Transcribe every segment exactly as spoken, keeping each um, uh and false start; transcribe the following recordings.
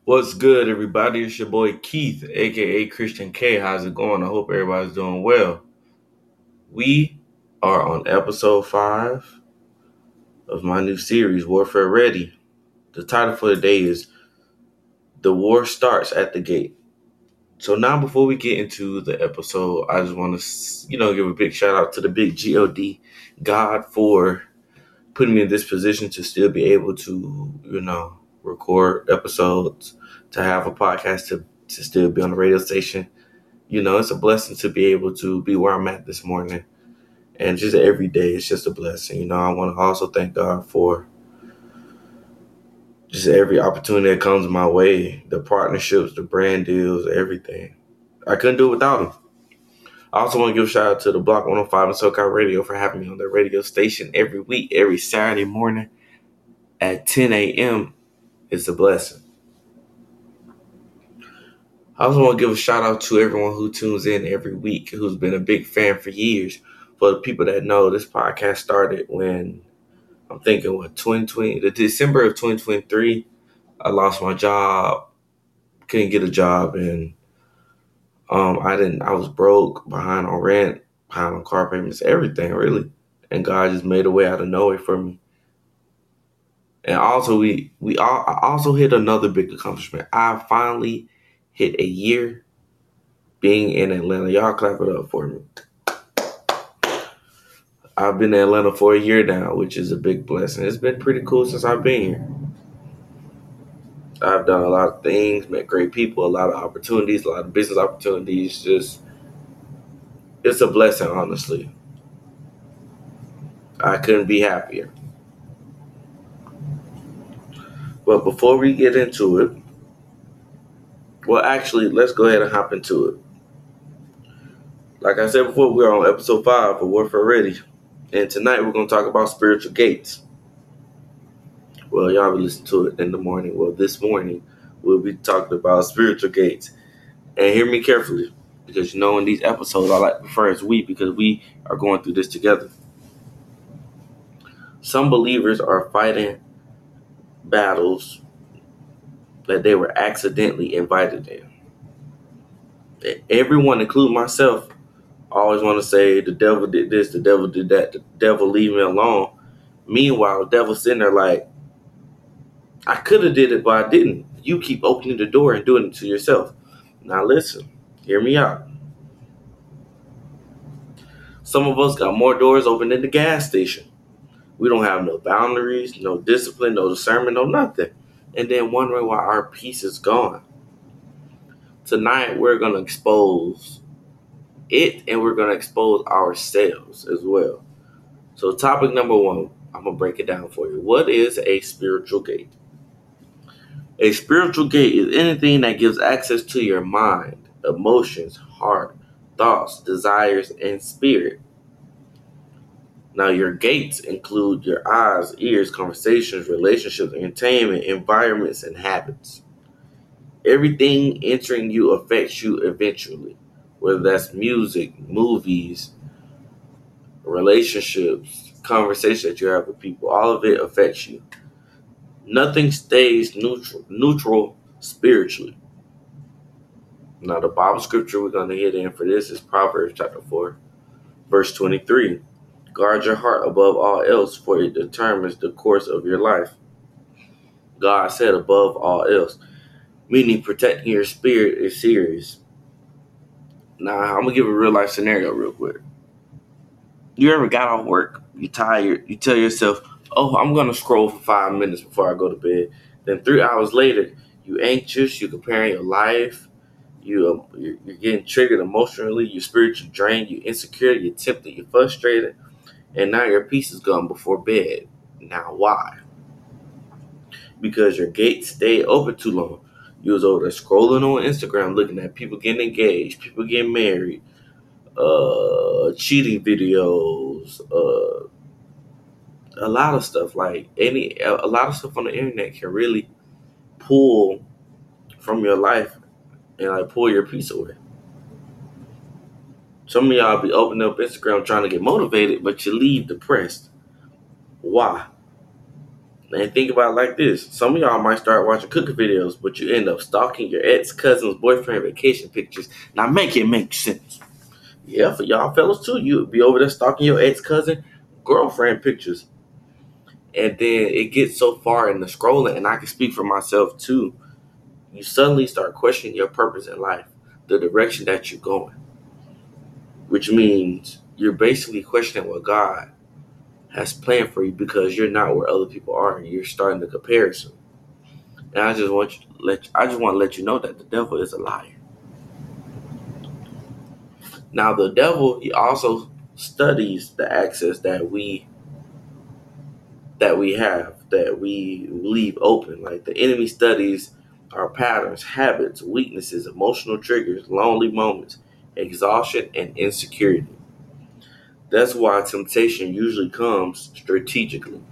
What's good, everybody? It's your boy Keith, aka Christian K. How's it going? I hope everybody's doing well. We are on episode five of my new series, Warfare Ready. The title for today is The War Starts at the Gate. So now, before we get into the episode, I just want to, you know, give a big shout out to the big God, God, for putting me in this position to still be able to, you know, record episodes, to have a podcast, to, to still be on the radio station. You know, it's a blessing to be able to be where I'm at this morning. And just every day, it's just a blessing. You know, I want to also thank God for just every opportunity that comes my way, the partnerships, the brand deals, everything. I couldn't do it without him. I also want to give a shout out to the Block one oh five and SoCal Radio for having me on their radio station every week, every Saturday morning at ten a.m. It's a blessing. I also want to give a shout out to everyone who tunes in every week, who's been a big fan for years. For the people that know, this podcast started when I'm thinking, what, twenty twenty, the December of twenty twenty-three, I lost my job, couldn't get a job, and um, I didn't, I was broke, behind on rent, behind on car payments, everything really. And God just made a way out of nowhere for me. And also, we, we all, I also hit another big accomplishment. I finally hit a year being in Atlanta. Y'all clap it up for me. I've been in Atlanta for a year now, which is a big blessing. It's been pretty cool since I've been here. I've done a lot of things, met great people, a lot of opportunities, a lot of business opportunities. Just, it's a blessing, honestly. I couldn't be happier. But before we get into it, well, actually, let's go ahead and hop into it. Like I said before, we're on episode five of Warfare Ready. And tonight we're going to talk about spiritual gates. Well, y'all will listen to it in the morning. Well, this morning we'll be talking about spiritual gates. And hear me carefully, because you know in these episodes I like to refer as we, because we are going through this together. Some believers are fighting battles that they were accidentally invited in. Everyone, including myself, always want to say the devil did this, the devil did that, the devil leave me alone. Meanwhile, the devil's sitting there like, I could have did it, but I didn't. You keep opening the door and doing it to yourself. Now listen, hear me out. Some of us got more doors open than the gas station. We don't have no boundaries, no discipline, no discernment, no nothing. And then wondering why our peace is gone. Tonight, we're going to expose it, and we're going to expose ourselves as well. So topic number one, I'm going to break it down for you. What is a spiritual gate? A spiritual gate is anything that gives access to your mind, emotions, heart, thoughts, desires, and spirit. Now, your gates include your eyes, ears, conversations, relationships, entertainment, environments, and habits. Everything entering you affects you eventually, whether that's music, movies, relationships, conversations that you have with people. All of it affects you. Nothing stays neutral, neutral spiritually. Now, the Bible scripture we're going to hit in for this is Proverbs chapter four, verse twenty-three. Guard your heart above all else, for it determines the course of your life. God said above all else, meaning protecting your spirit is serious. Now, I'm going to give a real life scenario real quick. You ever got off work, you tired, you tell yourself, oh, I'm going to scroll for five minutes before I go to bed. Then three hours later, you anxious, you comparing your life, you, uh, you're, you're getting triggered emotionally, you're spiritually drained, you're insecure, you're tempted, you're frustrated. And now your peace is gone before bed. Now why? Because your gate stayed open too long. You was over there scrolling on Instagram, looking at people getting engaged, people getting married, uh, cheating videos, uh, a lot of stuff. Like any, a lot of stuff on the internet can really pull from your life and like pull your peace away. Some of y'all be opening up Instagram trying to get motivated, but you leave depressed. Why? And think about it like this. Some of y'all might start watching cooking videos, but you end up stalking your ex-cousin's boyfriend vacation pictures. Now make it make sense. Yeah, for y'all fellas too. You would be over there stalking your ex-cousin girlfriend pictures. And then it gets so far in the scrolling, and I can speak for myself too. You suddenly start questioning your purpose in life, the direction that you're going. Which means you're basically questioning what God has planned for you because you're not where other people are and you're starting the comparison. And I just want you to let I just want to let you know that the devil is a liar. Now the devil, he also studies the access that we that we have, that we leave open. Like the enemy studies our patterns, habits, weaknesses, emotional triggers, lonely moments, exhaustion, and insecurity. That's why temptation usually comes strategically.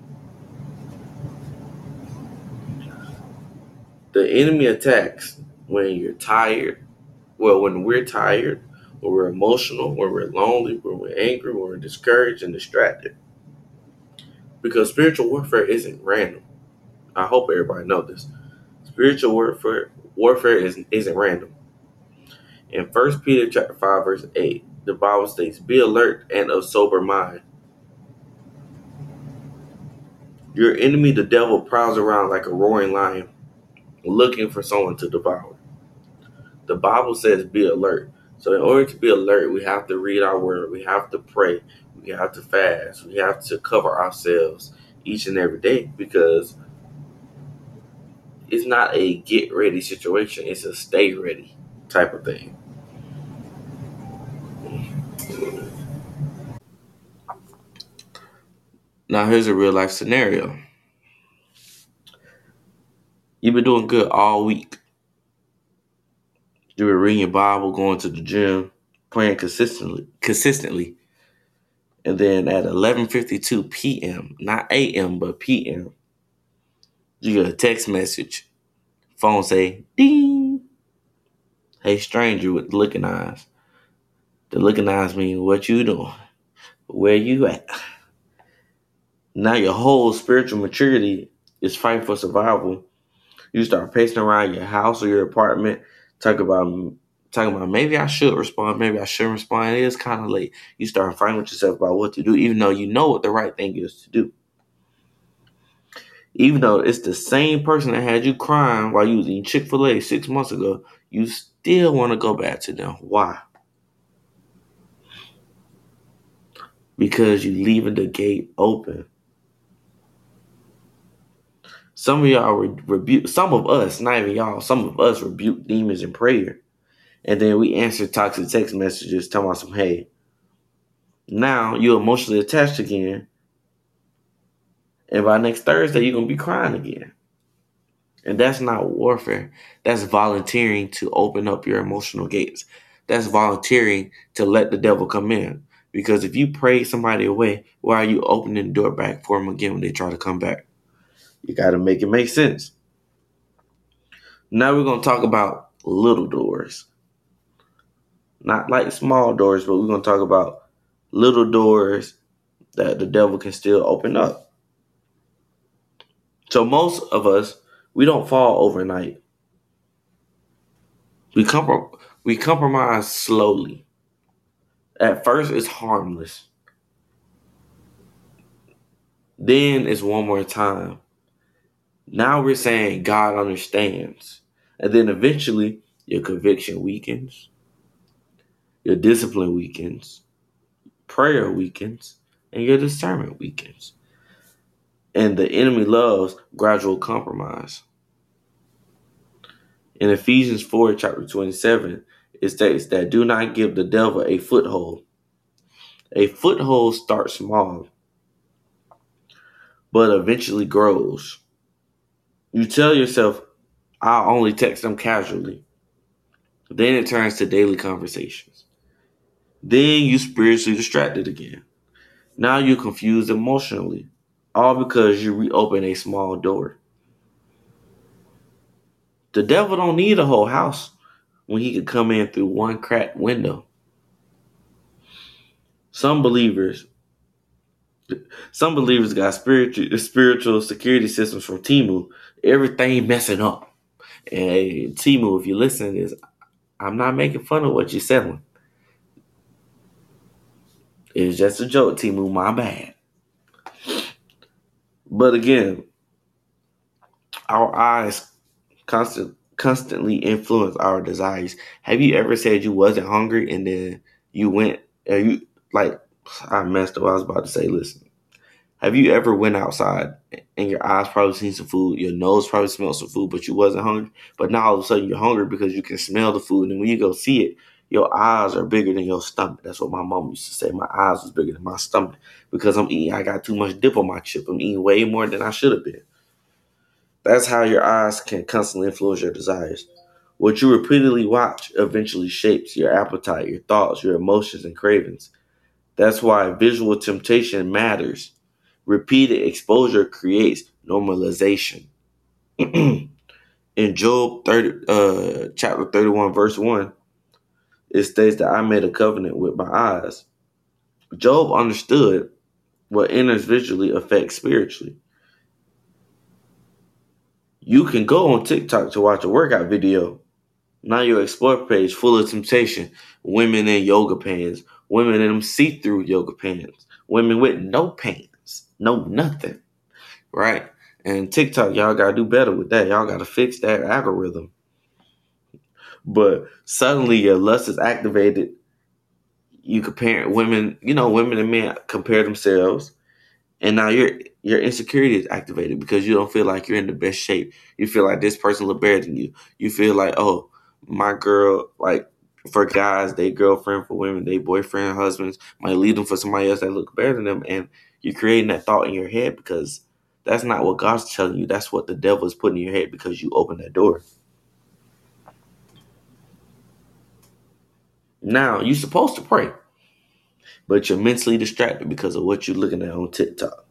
The enemy attacks when you're tired. Well, when we're tired, when we're emotional, when we're lonely, when we're angry, when we're discouraged and distracted. Because spiritual warfare isn't random. I hope everybody knows this. Spiritual warfare warfare is, isn't random. In First Peter chapter five, verse eight, the Bible states, "Be alert and of sober mind." Your enemy, the devil, prowls around like a roaring lion, looking for someone to devour. The Bible says be alert. So in order to be alert, we have to read our word. We have to pray. We have to fast. We have to cover ourselves each and every day because it's not a get ready situation. It's a stay ready type of thing. Now here's a real life scenario. You've been doing good all week. You've been reading your Bible, going to the gym, praying consistently, consistently. And then at eleven fifty-two p.m., not a m, but p m, you get a text message. Phone say, ding. Hey, stranger with looking eyes. The looking eyes mean what you doing? Where you at? Now your whole spiritual maturity is fighting for survival. You start pacing around your house or your apartment, talk about talking about maybe I should respond, maybe I shouldn't respond. It is kind of late. You start fighting with yourself about what to do, even though you know what the right thing is to do. Even though it's the same person that had you crying while you was eating Chick-fil-A six months ago, you still want to go back to them. Why? Because you leaving the gate open. Some of y'all re- rebuke, some of us, not even y'all, some of us rebuke demons in prayer. And then we answer toxic text messages telling us some, hey, now you're emotionally attached again. And by next Thursday, you're going to be crying again. And that's not warfare. That's volunteering to open up your emotional gates. That's volunteering to let the devil come in. Because if you pray somebody away, why are you opening the door back for them again when they try to come back? You got to make it make sense. Now we're going to talk about little doors. Not like small doors, but we're going to talk about little doors that the devil can still open up. So most of us, we don't fall overnight. We comprom- we compromise slowly. At first, it's harmless. Then it's one more time. Now we're saying God understands. And then eventually, your conviction weakens. Your discipline weakens. Prayer weakens. And your discernment weakens. And the enemy loves gradual compromise. In Ephesians four, chapter twenty-seven, it states that do not give the devil a foothold. A foothold starts small, but eventually grows. You tell yourself, I'll only text them casually. Then it turns to daily conversations. Then you spiritually distracted again. Now you're confused emotionally, all because you reopen a small door. The devil don't need a whole house when he could come in through one cracked window. Some believers, Some believers got spiritual spiritual security systems from Temu. Everything messing up. And hey, Temu, if you listen to this, I'm not making fun of what you're selling. It's just a joke, Temu. My bad. But again, our eyes constant, constantly influence our desires. Have you ever said you wasn't hungry and then you went, or you like, I messed up what I was about to say. Listen, have you ever went outside and your eyes probably seen some food, your nose probably smelled some food, but you wasn't hungry? But now all of a sudden you're hungry because you can smell the food, and when you go see it, your eyes are bigger than your stomach. That's what my mom used to say. My eyes was bigger than my stomach because I'm eating. I got too much dip on my chip. I'm eating way more than I should have been. That's how your eyes can constantly influence your desires. What you repeatedly watch eventually shapes your appetite, your thoughts, your emotions, and cravings. That's why visual temptation matters. Repeated exposure creates normalization. In Job thirty, uh, chapter thirty-one, verse one, it states that I made a covenant with my eyes. Job understood what enters visually affects spiritually. You can go on TikTok to watch a workout video. Now your explore page full of temptation. Women in yoga pants. Women in them see-through yoga pants. Women with no pants. No nothing. Right? And TikTok, y'all got to do better with that. Y'all got to fix that algorithm. But suddenly your lust is activated. You compare women, you know, women and men compare themselves. And now your your insecurity is activated because you don't feel like you're in the best shape. You feel like this person look better than you. You feel like, oh, my girl, like for guys, they girlfriend, for women, they boyfriend, husbands might leave them for somebody else that look better than them. And you're creating that thought in your head because that's not what God's telling you. That's what the devil is putting in your head because you opened that door. Now, you're supposed to pray, but you're mentally distracted because of what you're looking at on TikTok.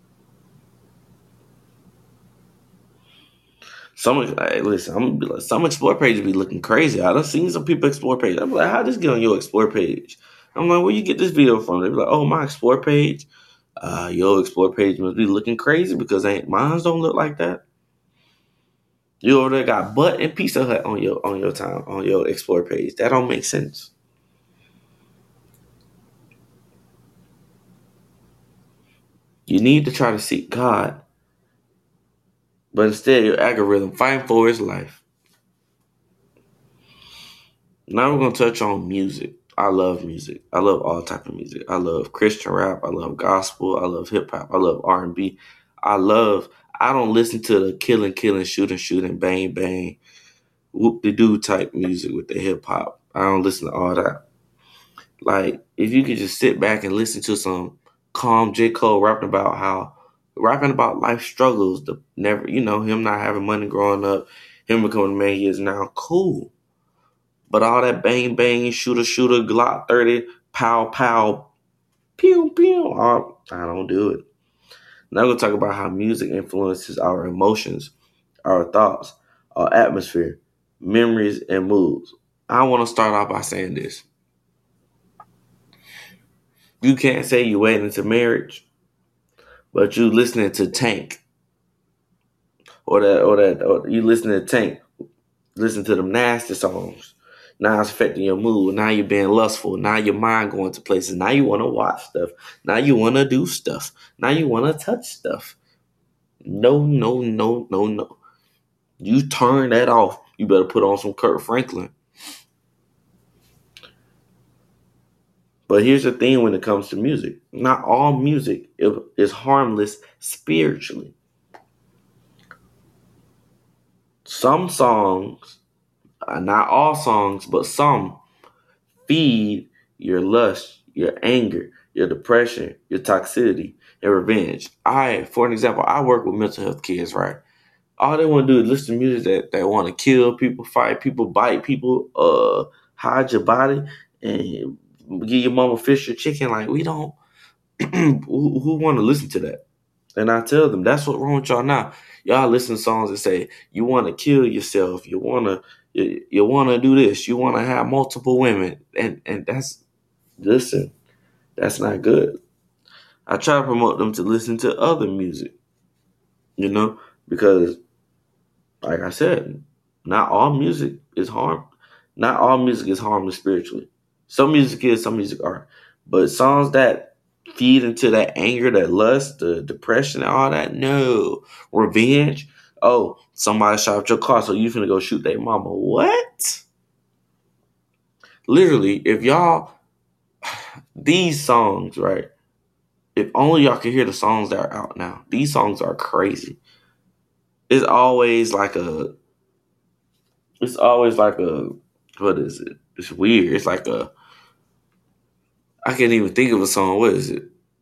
Some hey, listen, I'm gonna be like, some explore pages be looking crazy. I done seen some people explore page. I'm like, how this get on your explore page? I'm like, where you get this video from? They be like, oh, my explore page. Uh, your explore page must be looking crazy because ain't mine don't look like that. You over there got butt and Pizza Hut on your on your time on your explore page. That don't make sense. You need to try to seek God, but instead your algorithm fighting for his life. Now we're gonna touch on music. I love music. I love all type of music. I love Christian rap. I love gospel. I love hip hop. I love R and B. I love. I don't listen to the killing, killing, shooting, shooting, bang, bang, whoop de doo type music with the hip hop. I don't listen to all that. Like if you could just sit back and listen to some calm J. Cole rapping about how rapping about life struggles, the never, you know, him not having money growing up, him becoming the man he is now. Cool. But all that bang, bang, shooter, shooter, Glock thirty, pow, pow, pew, pew, all, I don't do it. Now we're going to talk about how music influences our emotions, our thoughts, our atmosphere, memories, and moods. I want to start off by saying this. You can't say you're waiting into marriage, but you listening to Tank. Or that, or that, or you listening to Tank. Listen to them nasty songs. Now it's affecting your mood. Now you're being lustful. Now your mind going to places. Now you want to watch stuff. Now you want to do stuff. Now you want to touch stuff. No, no, no, no, no. You turn that off. You better put on some Kirk Franklin. But here's the thing when it comes to music. Not all music is harmless spiritually. Some songs, not all songs, but some feed your lust, your anger, your depression, your toxicity, and revenge. I, for an example, I work with mental health kids, right? All they want to do is listen to music that, that want to kill people, fight people, bite people, uh, hide your body, and give your mama fish or chicken. Like, we don't, who, who want to listen to that? And I tell them, that's what's wrong with y'all now. Y'all listen to songs that say, you want to kill yourself. You want to, you, you want to do this. You want to have multiple women. And, and that's, listen, that's not good. I try to promote them to listen to other music, you know, because like I said, not all music is harm. Not all music is harmless spiritually. Some music is, some music aren't. But songs that feed into that anger, that lust, the depression, and all that, no. Revenge. Oh, somebody shot up your car, so you finna go shoot their mama. What? Literally, if y'all, these songs, right? If only y'all could hear the songs that are out now. These songs are crazy. It's always like a, it's always like a, what is it? It's weird. It's like a, I can't even think of a song. What is it?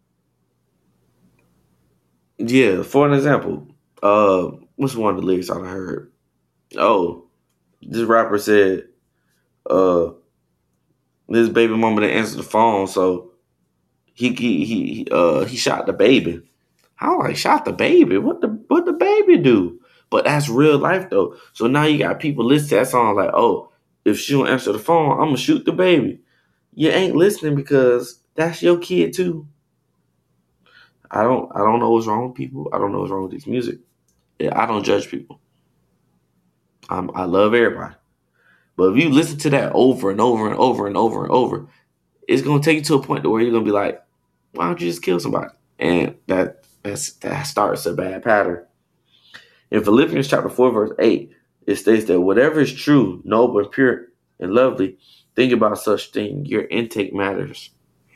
Yeah, for an example, uh, what's one of the lyrics I heard? Oh, this rapper said, uh, this baby mama didn't answer the phone, so he he he uh he shot the baby. How like shot the baby? What the what the baby do? But that's real life though. So now you got people listen to that song like, oh, if she don't answer the phone, I'm gonna shoot the baby. You ain't listening because that's your kid too. I don't I don't know what's wrong with people. I don't know what's wrong with this music. Yeah, I don't judge people. I'm, I love everybody. But if you listen to that over and over and over and over and over, it's gonna take you to a point to where you're gonna be like, why don't you just kill somebody? And that that's, that starts a bad pattern. In Philippians chapter four, verse eight, it states that whatever is true, noble, and pure, and lovely, think about such thing. Your intake matters.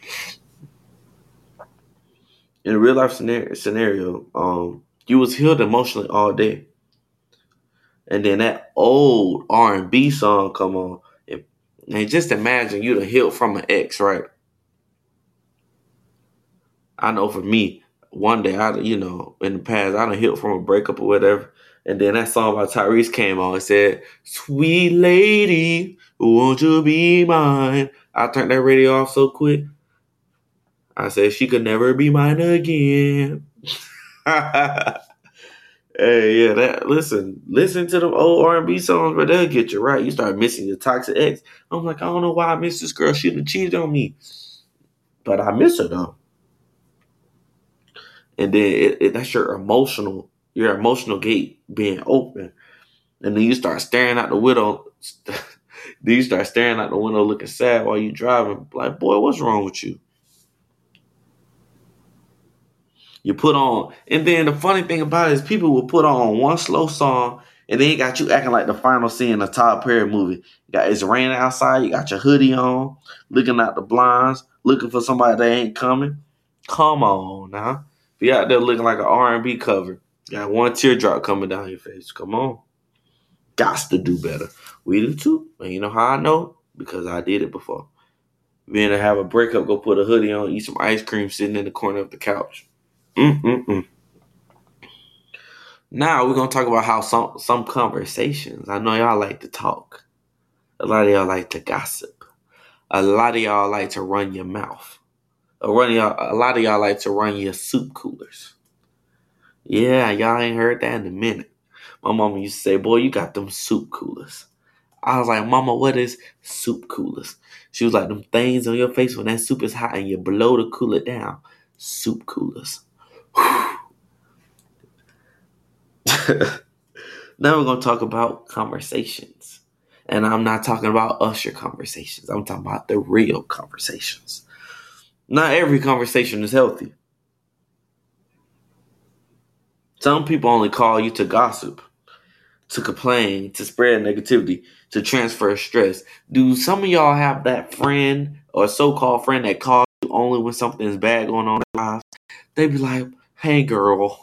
In a real life scenario, scenario um, you was healed emotionally all day. And then that old R and B song come on. And, and just imagine you done healed from an ex, right? I know for me, one day, I you know, in the past, I done healed from a breakup or whatever. And then that song by Tyrese came on. It said, sweet lady, won't you be mine? I turned that radio off so quick. I said, she could never be mine again. Hey, yeah, that listen, listen to them old R and B songs, but they'll get you right. You start missing your toxic ex. I'm like, I don't know why I miss this girl. She done cheated on me, but I miss her though. And then it, it, that's your emotional, your emotional gate being open, and then you start staring out the window. Then you start staring out the window, looking sad while you driving. Like, boy, what's wrong with you? You put on, and then the funny thing about it is people will put on one slow song, and then got you acting like the final scene in a Tyler Perry movie. You got it's raining outside, you got your hoodie on, looking out the blinds, looking for somebody that ain't coming. Come on now. Be out there looking like an R and B cover. Got one teardrop coming down your face. Come on. Gots to do better. We do too. And you know how I know? Because I did it before. Being to have a breakup, go put a hoodie on, eat some ice cream sitting in the corner of the couch. Mm-mm-mm. Now we're gonna talk about how some some conversations. I know y'all like to talk. A lot of y'all like to gossip. A lot of y'all like to run your mouth. A, run y'all, a lot of y'all like to run your soup coolers. Yeah, y'all ain't heard that in a minute. My mama used to say, boy, you got them soup coolers. I was like, Mama, what is soup coolers? She was like, them things on your face when that soup is hot and you blow to cool it down. Soup coolers. Now we're going to talk about conversations. And I'm not talking about usher conversations. I'm talking about the real conversations. Not every conversation is healthy. Some people only call you to gossip, to complain, to spread negativity, to transfer stress. Do some of y'all have that friend or so-called friend that calls you only when something is bad going on in their lives? They be like, hey, girl,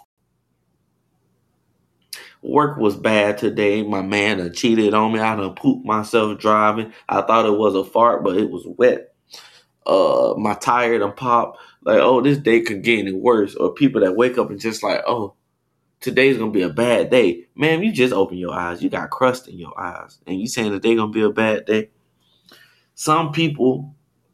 work was bad today. My man done cheated on me. I done pooped myself driving. I thought it was a fart, but it was wet. Uh, my tire done popped. Like, oh, this day could get any worse. Or people that wake up and just like, oh, today's gonna be a bad day. Man, you just open your eyes. You got crust in your eyes. And you saying that they're gonna be a bad day. Some people,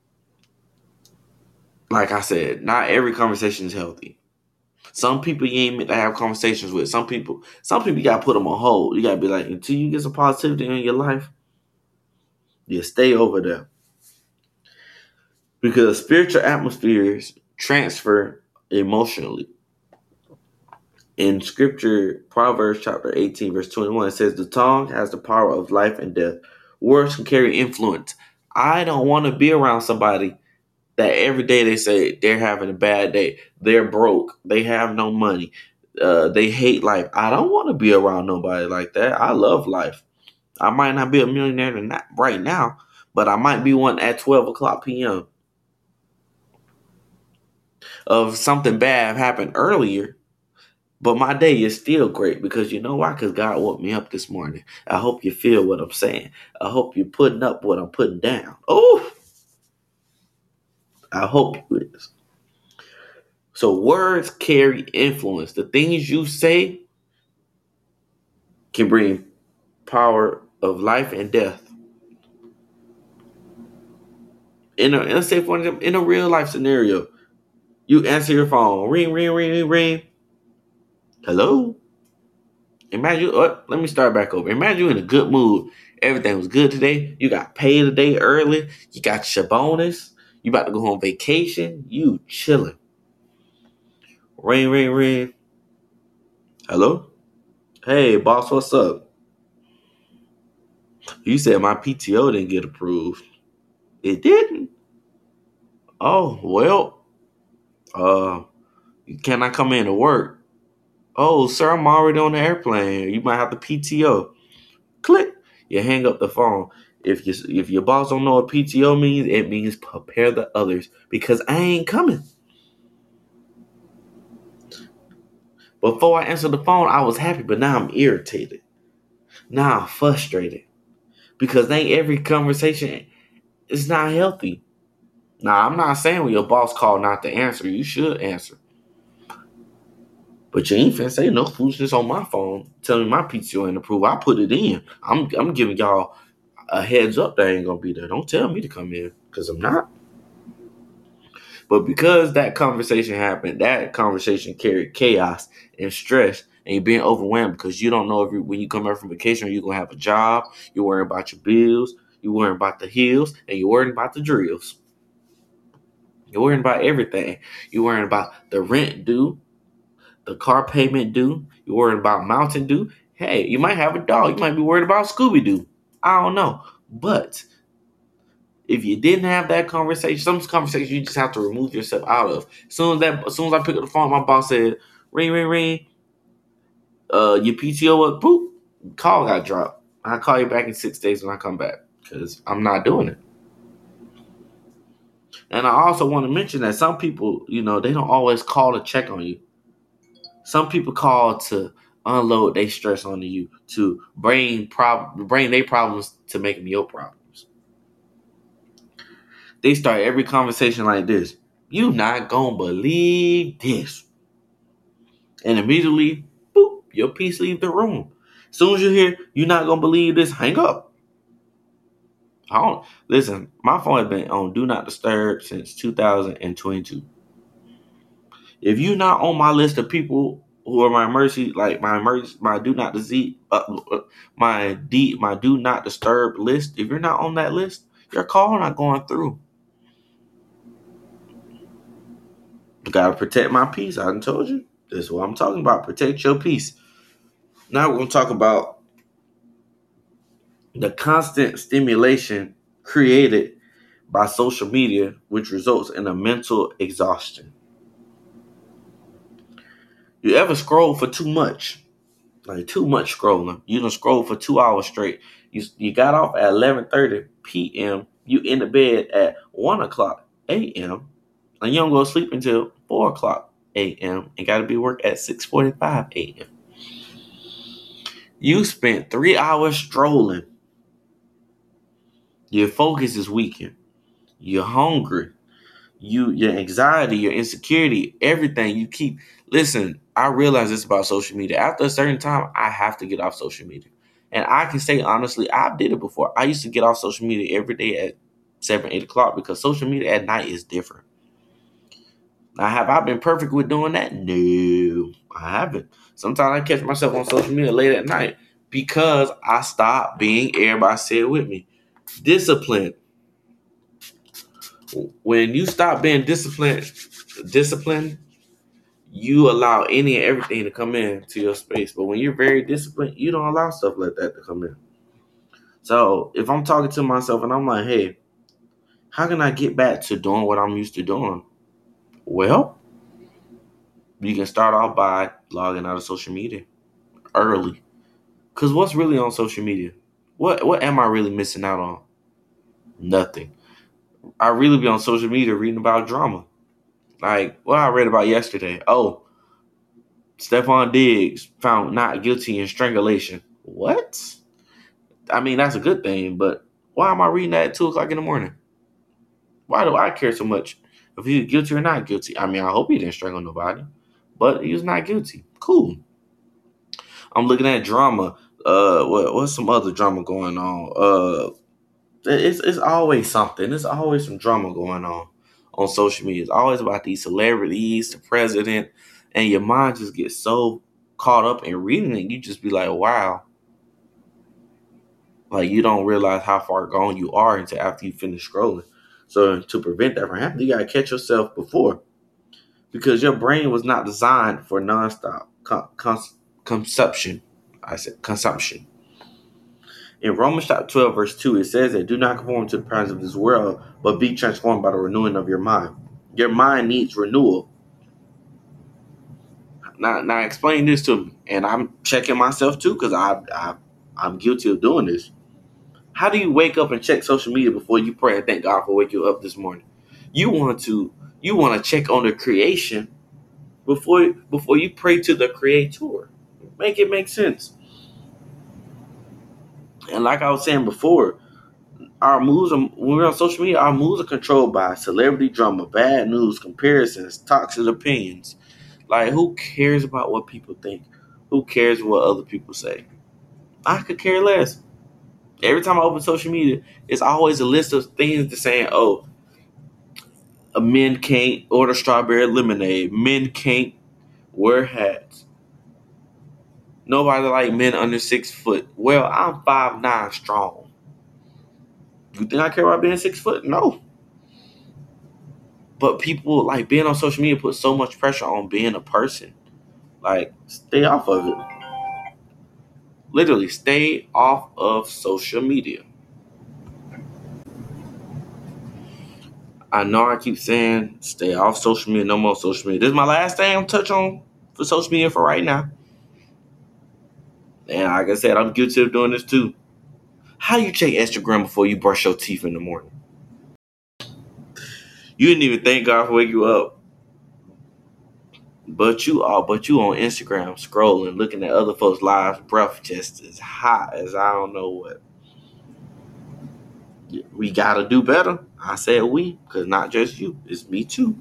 like I said, not every conversation is healthy. Some people you ain't meant to have conversations with. Some people, some people you gotta put them on hold. You gotta be like, until you get some positivity in your life, you stay over there. Because spiritual atmospheres transfer emotionally. In scripture, Proverbs chapter eighteen, verse twenty-one, it says, the tongue has the power of life and death. Words can carry influence. I don't want to be around somebody that every day they say they're having a bad day. They're broke. They have no money. Uh, they hate life. I don't want to be around nobody like that. I love life. I might not be a millionaire tonight, right now, but I might be one at twelve o'clock p.m. Of something bad happened earlier, but my day is still great because you know why? Because God woke me up this morning. I hope you feel what I'm saying. I hope you're putting up what I'm putting down. Oh, I hope you is. So words carry influence. The things you say can bring power of life and death. In a, let's say for example, in a real life scenario, you answer your phone, ring, ring, ring, ring, ring. Hello. Imagine. Oh, let me start back over. Imagine you in a good mood. Everything was good today. You got paid a day early. You got your bonus. You about to go on vacation. You chilling. Ring, ring, ring. Hello. Hey, boss, what's up? You said my P T O didn't get approved. It didn't. Oh well. Uh, can I come in to work? Oh, sir, I'm already on the airplane. You might have to P T O. Click. You hang up the phone. If you if your boss don't know what P T O means, it means prepare the others because I ain't coming. Before I answered the phone, I was happy, but now I'm irritated. Now I'm frustrated because ain't every conversation is not healthy. Now I'm not saying when your boss called not to answer, you should answer. But you ain't finna say no foolishness on my phone telling me my P T O ain't approved. I put it in. I'm I'm giving y'all a heads up that I ain't gonna be there. Don't tell me to come in because I'm not. But because that conversation happened, that conversation carried chaos and stress, and you're being overwhelmed because you don't know if you, when you come back from vacation, you're gonna have a job. You're worrying about your bills. You're worrying about the hills, and you're worrying about the drills. You're worrying about everything. You're worrying about the rent due, the car payment due. You're worried about Mountain Dew. Hey, you might have a dog. You might be worried about Scooby Doo. I don't know. But if you didn't have that conversation, some conversations you just have to remove yourself out of. As soon as that, as soon as I pick up the phone, my boss said, "Ring, ring, ring. Uh, your P T O up." Boop. Call got dropped. I'll call you back in six days when I come back because I'm not doing it. And I also want to mention that some people, you know, they don't always call to check on you. Some people call to unload their stress onto you, to bring prob- bring their problems to make them your problems. They start every conversation like this. You not gonna believe this. And immediately, boop, your piece leave the room. As soon as you hear, you're not gonna believe this, hang up. I don't listen, my phone has been on Do Not Disturb since two thousand twenty-two. If you're not on my list of people who are my emergency, like my emergency, my do not disease, uh, my D, my do not disturb list. If you're not on that list, your call not going through. You gotta protect my peace. I done told you. This is what I'm talking about. Protect your peace. Now we're gonna talk about the constant stimulation created by social media, which results in a mental exhaustion. You ever scroll for too much? Like too much scrolling. You done scroll for two hours straight. You you got off at eleven thirty p.m. You in the bed at one o'clock a.m. and you don't go to sleep until four o'clock a.m. and got to be work at six forty-five a.m. You spent three hours strolling. Your focus is weakened. You're hungry. You, your anxiety, your insecurity, everything you keep. Listen, I realize this about social media. After a certain time, I have to get off social media. And I can say honestly, I did it before. I used to get off social media every day at seven, eight o'clock because social media at night is different. Now, have I been perfect with doing that? No, I haven't. Sometimes I catch myself on social media late at night because I stopped being, everybody say it with me, disciplined. When you stop being disciplined, disciplined, you allow any and everything to come in to your space. But when you're very disciplined, you don't allow stuff like that to come in. So if I'm talking to myself and I'm like, hey, how can I get back to doing what I'm used to doing? Well, you can start off by logging out of social media early. Because what's really on social media? What what am I really missing out on? Nothing. I really be on social media reading about drama. Like what I read about yesterday. Oh, Stephon Diggs found not guilty in strangulation. What? I mean, that's a good thing, but why am I reading that at two o'clock in the morning? Why do I care so much if he's guilty or not guilty? I mean, I hope he didn't strangle nobody, but he was not guilty. Cool. I'm looking at drama. Uh, what what's some other drama going on? Uh, it's it's always something. There's always some drama going on on social media. It's always about these celebrities, the president, and your mind just gets so caught up in reading it. You just be like, wow. Like you don't realize how far gone you are until after you finish scrolling. So to prevent that from happening, you gotta catch yourself before, because your brain was not designed for nonstop con- cons- consumption. I said consumption. In Romans chapter twelve, verse two, it says that do not conform to the patterns of this world, but be transformed by the renewing of your mind. Your mind needs renewal. Now, now explain this to me, and I'm checking myself too, because I, I, I'm guilty of doing this. How do you wake up and check social media before you pray and thank God for waking you up this morning? You want to, you want to check on the creation before before you pray to the Creator. Make it make sense. And like I was saying before, our moves are, when we're on social media, our moves are controlled by celebrity drama, bad news, comparisons, toxic opinions. Like, who cares about what people think? Who cares what other people say? I could care less. Every time I open social media, it's always a list of things to saying, oh, men can't order strawberry lemonade. Men can't wear hats. Nobody like men under six foot. Well, I'm five nine strong. You think I care about being six foot? No. But people like being on social media put so much pressure on being a person. Like, stay off of it. Literally, stay off of social media. I know I keep saying stay off social media, no more social media. This is my last thing I'm touch on for social media for right now. And like I said, I'm guilty of doing this too. How you check Instagram before you brush your teeth in the morning? You didn't even thank God for waking you up. But you are, but you on Instagram scrolling, looking at other folks' lives, breath just as hot as I don't know what. We gotta do better. I said we, because not just you, it's me too.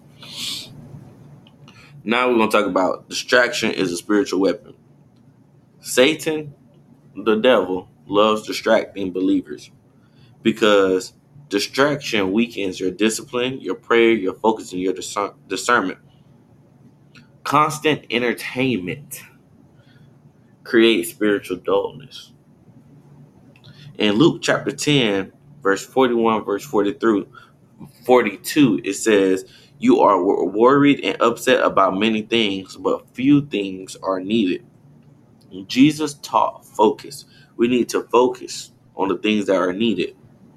Now we're gonna talk about distraction is a spiritual weapon. Satan, the devil, loves distracting believers because distraction weakens your discipline, your prayer, your focus, and your discern- discernment. Constant entertainment creates spiritual dullness. In Luke chapter ten, verse forty-one, verse forty-three, forty-two, it says, you are worried and upset about many things, but few things are needed. Jesus taught focus. We need to focus on the things that are needed.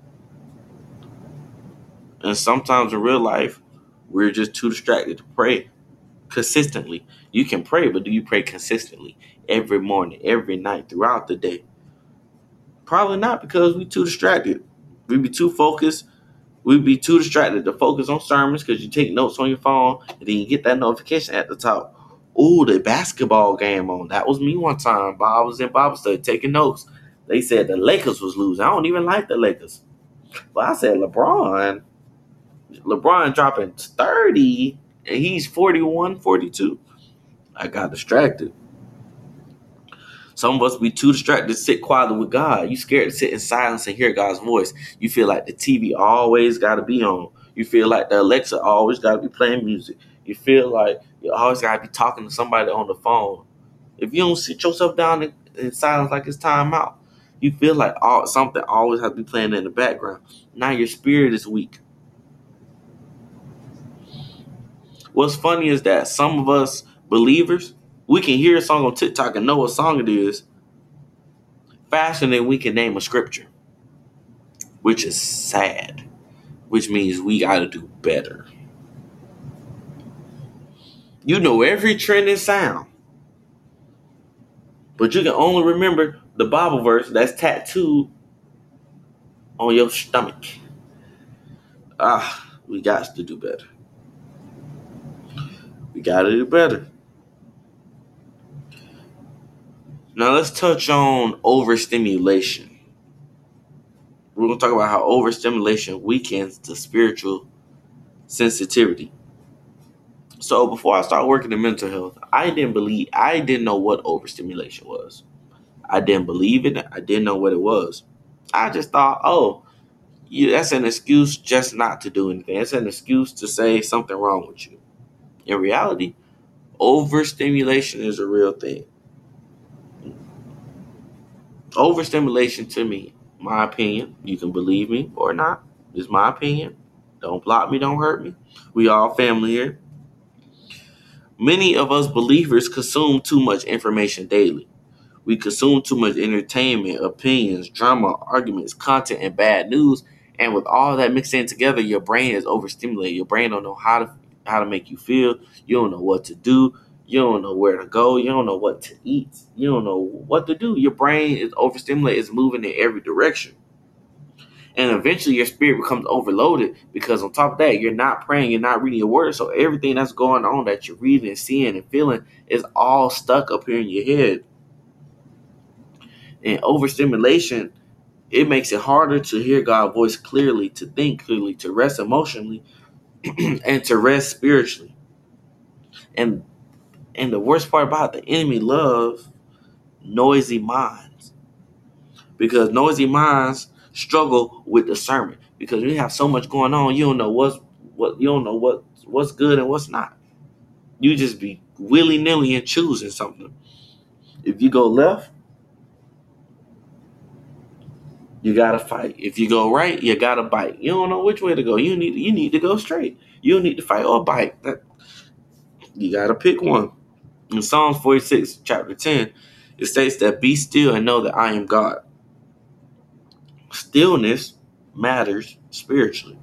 And sometimes in real life, we're just too distracted to pray consistently. You can pray, but do you pray consistently every morning, every night, throughout the day? Probably not, because we're too distracted. We be too focused. We'd be too distracted to focus on sermons because you take notes on your phone and then you get that notification at the top. Ooh, the basketball game on. That was me one time. I was in Bible study taking notes. They said the Lakers was losing. I don't even like the Lakers. But I said LeBron. LeBron dropping thirty and he's forty-one, forty-two. I got distracted. Some of us be too distracted to sit quietly with God. You scared to sit in silence and hear God's voice. You feel like the T V always got to be on. You feel like the Alexa always got to be playing music. You feel like you always got to be talking to somebody on the phone. If you don't sit yourself down in, in silence like it's time out, you feel like all, something always has to be playing in the background. Now your spirit is weak. What's funny is that some of us believers, we can hear a song on TikTok and know what song it is faster than we can name a scripture, which is sad, which means we got to do better. You know every trending sound, but you can only remember the Bible verse that's tattooed on your stomach. Ah, we got to do better. We got to do better. Now let's touch on overstimulation. We're going to talk about how overstimulation weakens the spiritual sensitivity. So before I started working in mental health, I didn't believe, I didn't know what overstimulation was. I didn't believe it. I didn't know what it was. I just thought, oh, yeah, that's an excuse just not to do anything. It's an excuse to say something wrong with you. In reality, overstimulation is a real thing. Overstimulation, to me, my opinion, you can believe me or not, is my opinion. Don't block me, don't hurt me. We all family here. Many of us believers consume too much information daily. We consume too much entertainment, opinions, drama, arguments, content, and bad news. And with all that mixed in together, your brain is overstimulated. Your brain don't know how to how to make you feel. You don't know what to do. You don't know where to go. You don't know what to eat. You don't know what to do. Your brain is overstimulated. It's moving in every direction. And eventually your spirit becomes overloaded because on top of that, you're not praying, you're not reading your word. So everything that's going on that you're reading and seeing and feeling is all stuck up here in your head. And overstimulation, it makes it harder to hear God's voice clearly, to think clearly, to rest emotionally, and to rest spiritually. And and the worst part about it, the enemy loves noisy minds. Because noisy minds struggle with discernment. Because you have so much going on, you don't know what's what you don't know what what's good and what's not. You just be willy-nilly and choosing something. If you go left, you gotta fight. If you go right, you gotta bite. You don't know which way to go. You need you need to go straight. You don't need to fight or bite. That, you gotta pick one. In Psalms forty-six, chapter ten, it states that be still and know that I am God. Stillness matters spiritually.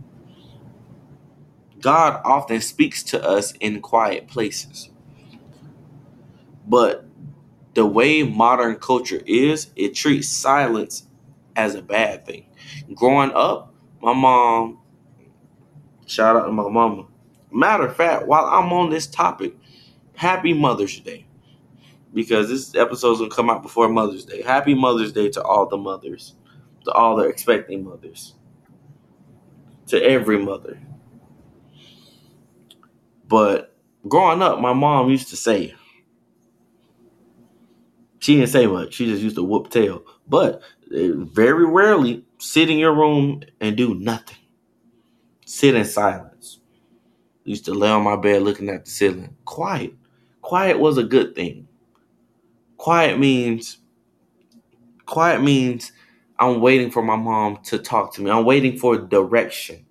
God often speaks to us in quiet places. But the way modern culture is, it treats silence as a bad thing. Growing up, my mom, shout out to my mama. Matter of fact, while I'm on this topic, happy Mother's Day. Because this episode's going to come out before Mother's Day. Happy Mother's Day to all the mothers. To all the expecting mothers. To every mother. But growing up, my mom used to say, she didn't say much. She just used to whoop tail. But very rarely sit in your room and do nothing. Sit in silence. Used to lay on my bed looking at the ceiling. Quiet. Quiet was a good thing. Quiet means, quiet means I'm waiting for my mom to talk to me. I'm waiting for direction.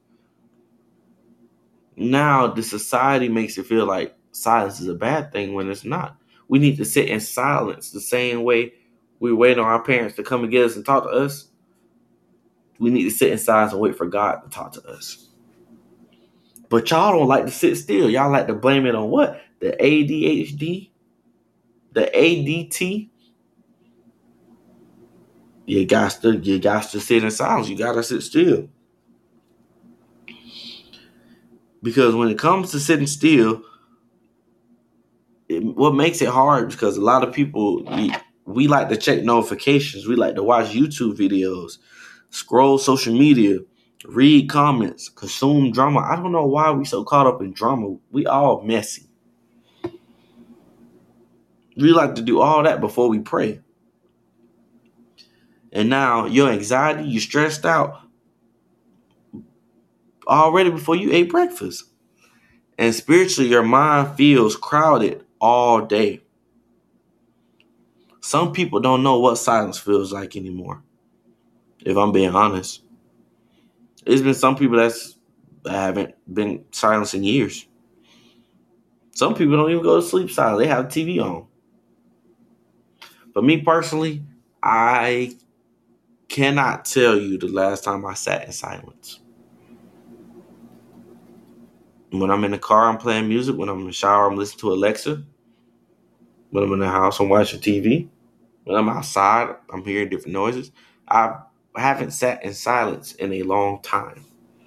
Now the society makes it feel like silence is a bad thing when it's not. We need to sit in silence the same way we wait on our parents to come and get us and talk to us. We need to sit in silence and wait for God to talk to us. But y'all don't like to sit still. Y'all like to blame it on what? The A D H D? The A D T? You got to, you got to sit in silence. You got to sit still. Because when it comes to sitting still, it, what makes it hard is because a lot of people, we, we like to check notifications. We like to watch YouTube videos, scroll social media, read comments, consume drama. I don't know why we so caught up in drama. We all messy. We like to do all that before we pray. And now your anxiety, you're stressed out already before you ate breakfast. And spiritually, your mind feels crowded all day. Some people don't know what silence feels like anymore. If I'm being honest. There's been some people that's, that haven't been silenced in years. Some people don't even go to sleep silent. They have T V on. But me personally, I cannot tell you the last time I sat in silence. When I'm in the car, I'm playing music. When I'm in the shower, I'm listening to Alexa. When I'm in the house, I'm watching T V. When I'm outside, I'm hearing different noises. I haven't sat in silence in a long time.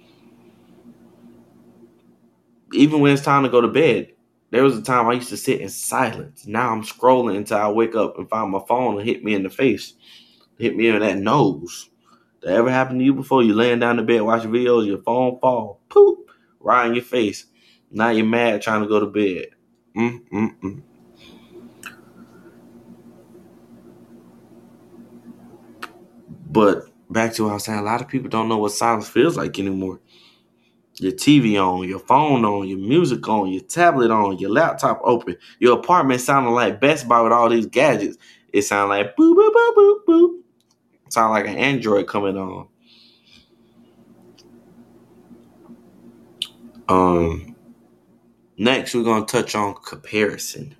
Even when it's time to go to bed, there was a time I used to sit in silence. Now I'm scrolling until I wake up and find my phone and hit me in the face. Hit me in that nose. That ever happened to you before? You laying down in bed watching videos, your phone fall, poop, right in your face. Now you're mad trying to go to bed. Mm-mm-mm. But back to what I was saying, a lot of people don't know what silence feels like anymore. Your T V on, your phone on, your music on, your tablet on, your laptop open, your apartment sounding like Best Buy with all these gadgets. It sounds like boop, boop, boop, boop, boop. It sounds like an Android coming on. Um, next, we're going to touch on comparison.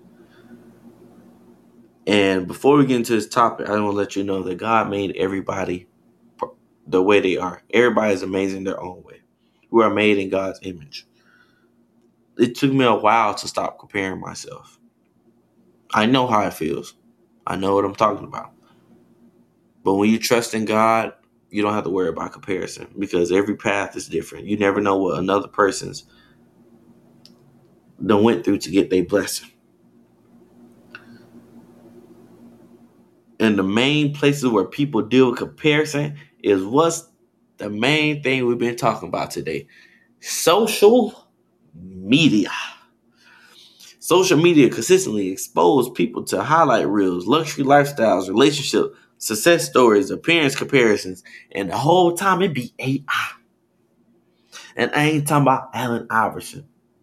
And before we get into this topic, I want to let you know that God made everybody the way they are. Everybody is amazing their own way. We are made in God's image. It took me a while to stop comparing myself. I know how it feels. I know what I'm talking about. But when you trust in God, you don't have to worry about comparison because every path is different. You never know what another person's done went through to get their blessing. And the main places where people deal with comparison is what's the main thing we've been talking about today. Social media. Social media consistently expose people to highlight reels, luxury lifestyles, relationship, success stories, appearance comparisons, and the whole time it be A I. And I ain't talking about Allen Iverson.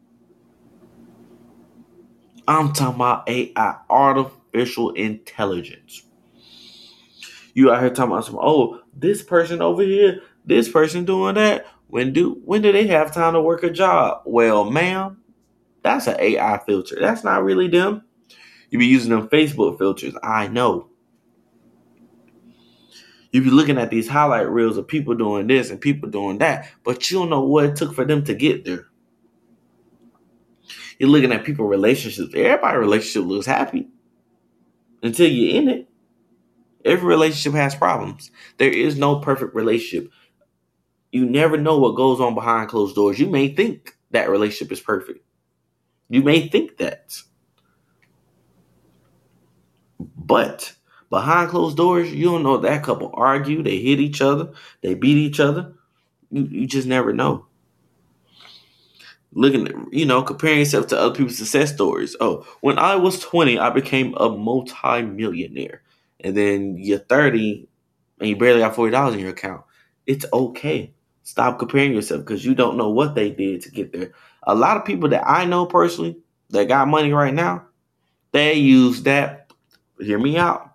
I'm talking about A I, artificial intelligence. You out here talking about some, oh, this person over here, this person doing that. When do when do they have time to work a job? Well, ma'am, that's an A I filter. That's not really them. You be using them Facebook filters. I know. You be looking at these highlight reels of people doing this and people doing that, but you don't know what it took for them to get there. You're looking at people relationships. Everybody's relationship looks happy until you're in it. Every relationship has problems. There is no perfect relationship. You never know what goes on behind closed doors. You may think that relationship is perfect. You may think that. But behind closed doors, you don't know if that couple argue, they hit each other, they beat each other. You, you just never know. Looking at, you know, comparing yourself to other people's success stories. Oh, when I was twenty, I became a multi-millionaire. And then you're thirty and you barely got forty dollars in your account. It's okay. Stop comparing yourself because you don't know what they did to get there. A lot of people that I know personally that got money right now, they use that. Hear me out.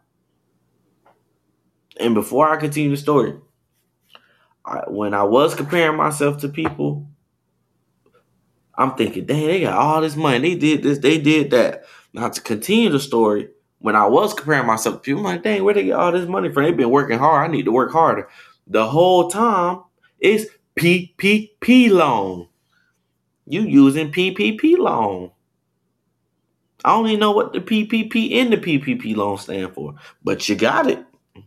And before I continue the story, I, when I was comparing myself to people, I'm thinking, dang, they got all this money. They did this, they did that. Now to continue the story, when I was comparing myself to people, I'm like, dang, where they get all this money from? They've been working hard. I need to work harder. The whole time it's P P P loan. You using P P P loan. I don't even know what the P P P and the P P P loan stand for, but you got it.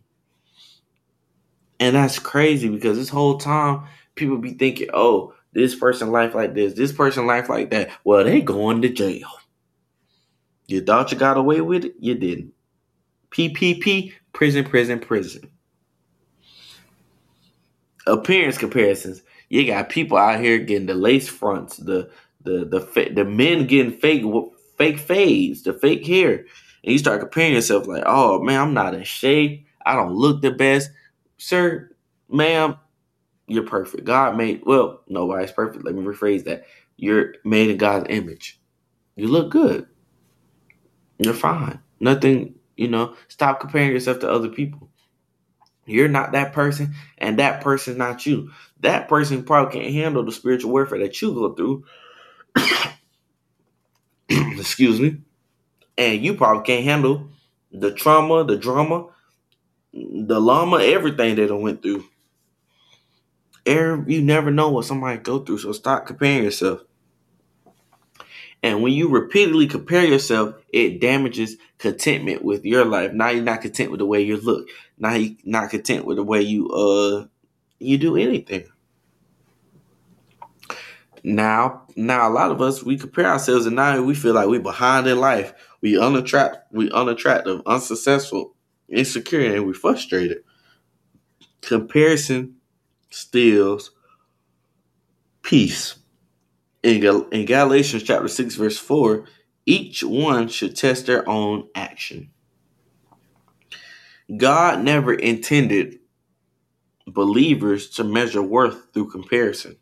And that's crazy because this whole time people be thinking, oh, this person life like this, this person life like that. Well, they going to jail. You thought you got away with it? You didn't. P P P, prison, prison, prison. Appearance comparisons. You got people out here getting the lace fronts, the the the the men getting fake fake fades, the fake hair, and you start comparing yourself like, oh man, I'm not in shape. I don't look the best, sir, ma'am. You're perfect. God made, well, nobody's perfect. Let me rephrase that. You're made in God's image. You look good. You're fine. Nothing, you know, stop comparing yourself to other people. You're not that person, and that person's not you. That person probably can't handle the spiritual warfare that you go through. excuse me, and you probably can't handle the trauma, the drama, the llama, everything they done went through. Every, you never know what somebody go through, so stop comparing yourself. And when you repeatedly compare yourself, it damages contentment with your life. Now you're not content with the way you look. Now you're not content with the way you uh you do anything. Now, now a lot of us, we compare ourselves, and now we feel like we're behind in life. We unattract, we unattractive, unsuccessful, insecure, and we frustrated. Comparison steals peace. In, Gal- in Galatians chapter six, verse four, each one should test their own action. God never intended believers to measure worth through comparison.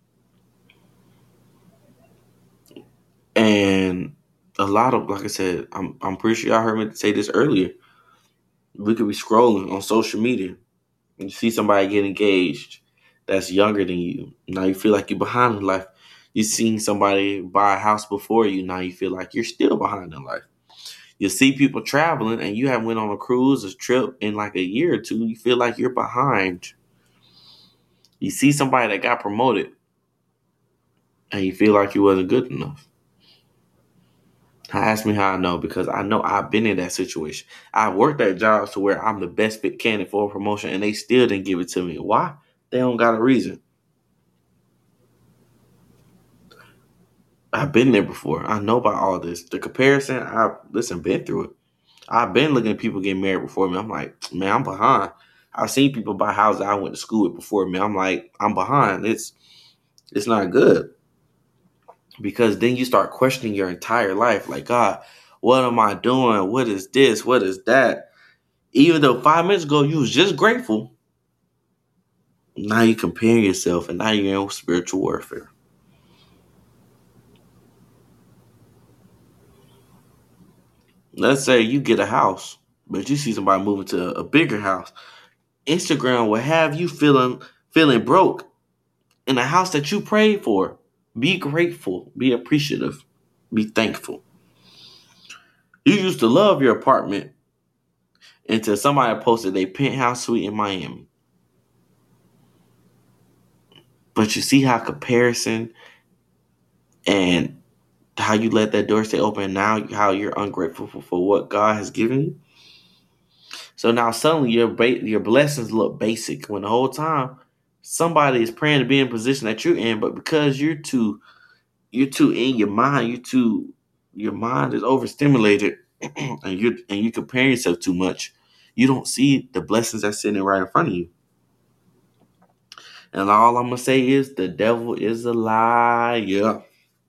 And a lot of, like I said, I'm I'm pretty sure y'all heard me say this earlier. We could be scrolling on social media and you see somebody get engaged that's younger than you. Now you feel like you're behind in life. You seen somebody buy a house before you. Now you feel like you're still behind in life. You see people traveling and you haven't went on a cruise or trip in like a year or two. You feel like you're behind. You see somebody that got promoted and you feel like you wasn't good enough. Ask me how I know, because I know I've been in that situation. I've worked at jobs to where I'm the best fit candidate for a promotion and they still didn't give it to me. Why? They don't got a reason. I've been there before. I know about all this. The comparison, I've, listen, been through it. I've been looking at people getting married before me. I'm like, man, I'm behind. I've seen people buy houses I went to school with before me. I'm like, I'm behind. It's it's not good. Because then you start questioning your entire life. Like, God, what am I doing? What is this? What is that? Even though five minutes ago you was just grateful, now you comparing yourself and now you're in spiritual warfare. Let's say you get a house, but you see somebody moving to a bigger house. Instagram will have you feeling feeling broke in a house that you prayed for. Be grateful. Be appreciative. Be thankful. You used to love your apartment until somebody posted a penthouse suite in Miami. But you see how comparison and how you let that door stay open now, how you're ungrateful for, for what God has given you. So now suddenly your ba- your blessings look basic when the whole time somebody is praying to be in a position that you're in, but because you're too you're too in your mind, you too your mind is overstimulated and you and you comparing yourself too much, you don't see the blessings that's sitting right in front of you. And all I'm gonna say is the devil is a liar.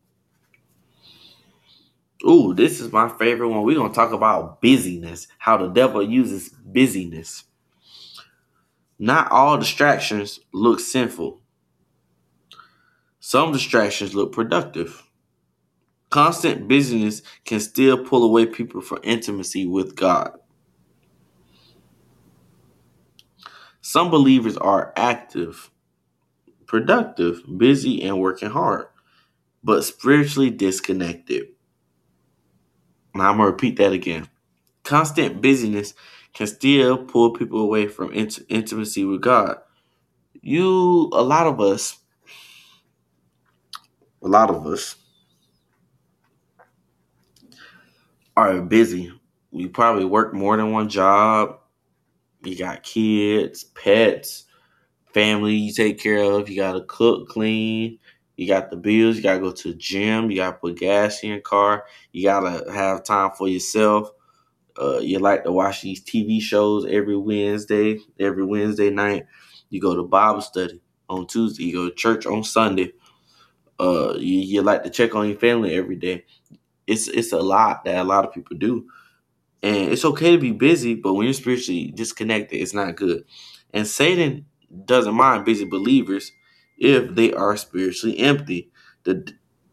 Ooh, this is my favorite one. We're gonna talk about busyness, how the devil uses busyness. Not all distractions look sinful. Some distractions look productive. Constant busyness can still pull away people from intimacy with God. Some believers are active, productive, busy, and working hard, but spiritually disconnected. Now I'm going to repeat that again. Constant busyness can still pull people away from int- intimacy with God. You, a lot of us, a lot of us are busy. We probably work more than one job. You got kids, pets, family you take care of. You got to cook, clean. You got the bills. You got to go to the gym. You got to put gas in your car. You got to have time for yourself. Uh, you like to watch these T V shows every Wednesday, every Wednesday night. You go to Bible study on Tuesday. You go to church on Sunday. Uh, you, you like to check on your family every day. It's it's a lot that a lot of people do. And it's okay to be busy, but when you're spiritually disconnected, it's not good. And Satan doesn't mind busy believers if they are spiritually empty. The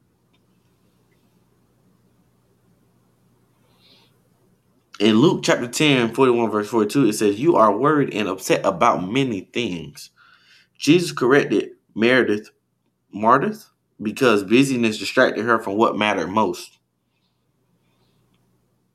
In Luke chapter ten, forty-one, verse forty-two, it says, "You are worried and upset about many things." Jesus corrected Meredith, Martha, because busyness distracted her from what mattered most.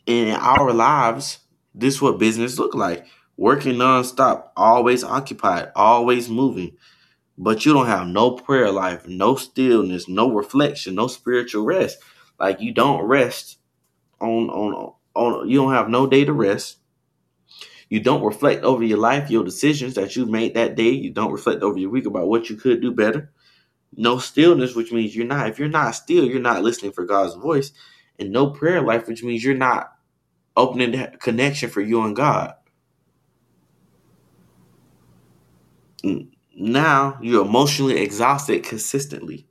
in our lives, this is what business look like. Working nonstop, always occupied, always moving. But you don't have no prayer life, no stillness, no reflection, no spiritual rest. Like you don't rest on on on you don't have no day to rest. You don't reflect over your life, your decisions that you made that day. You don't reflect over your week about what you could do better. No stillness, which means you're not, if you're not still, you're not listening for God's voice. And no prayer life, which means you're not opening that connection for you and God. Now you're emotionally exhausted consistently.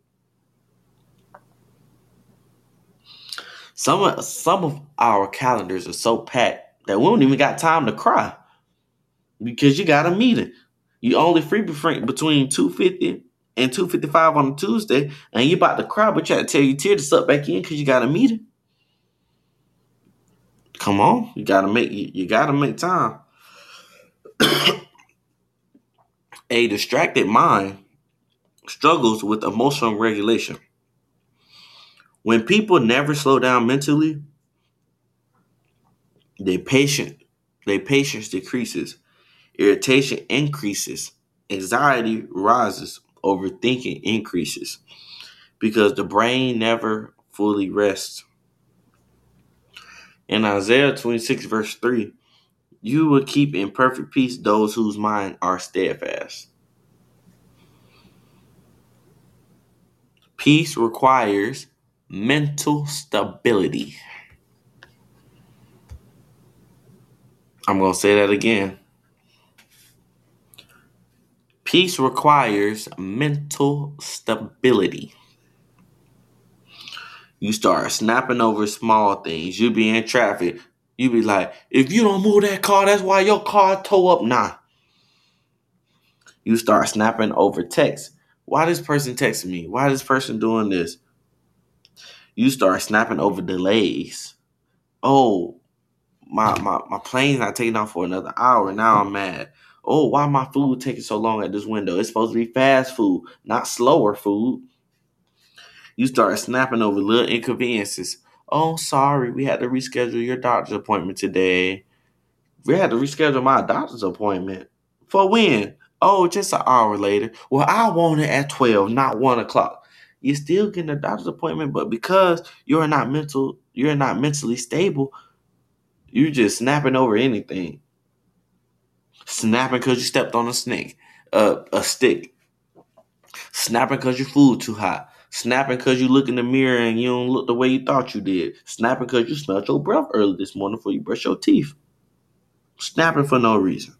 Some of, some of our calendars are so packed that we don't even got time to cry because you got a meeting. You only free between two fifty and two fifty-five on a Tuesday, and you about to cry, but you had to tell your tear to suck back in because you got a meeting. Come on, you gotta make you, you gotta make time. A distracted mind struggles with emotional regulation. When people never slow down mentally, their patience, their patience decreases, irritation increases, anxiety rises, overthinking increases, because the brain never fully rests. In Isaiah twenty-six, verse three, you will keep in perfect peace those whose mind are steadfast. Peace requires mental stability. I'm going to say that again. Peace requires mental stability. You start snapping over small things. You be in traffic. You be like, if you don't move that car, that's why your car tore up. Nah. You start snapping over text. Why this person texting me? Why this person doing this? You start snapping over delays. Oh, my, my, my plane's not taking off for another hour. Now I'm mad. Oh, why my food taking so long at this window? It's supposed to be fast food, not slower food. You start snapping over little inconveniences. Oh, sorry, we had to reschedule your doctor's appointment today. We had to reschedule my doctor's appointment. For when? Oh, just an hour later. Well, I want it at twelve, not one o'clock. You're still getting a doctor's appointment, but because you're not mental, you're not mentally stable, you're just snapping over anything. Snapping because you stepped on a snake, uh, a stick. Snapping because your food too hot. Snapping because you look in the mirror and you don't look the way you thought you did. Snapping because you smelled your breath early this morning before you brush your teeth. Snapping for no reason.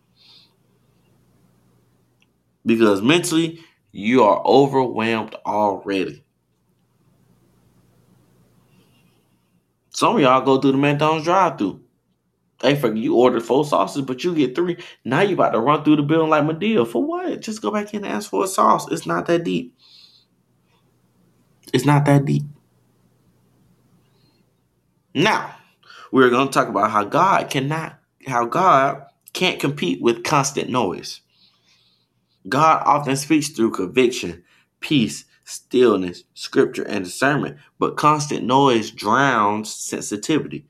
Because mentally, you are overwhelmed already. Some of y'all go through the McDonald's drive-thru. Hey, for you ordered four sauces, but you get three. Now you about to run through the building like Madea. For what? Just go back in and ask for a sauce. It's not that deep. It's not that deep. Now, we're going to talk about how God cannot, how God can't compete with constant noise. God often speaks through conviction, peace, stillness, scripture, and discernment, but constant noise drowns sensitivity.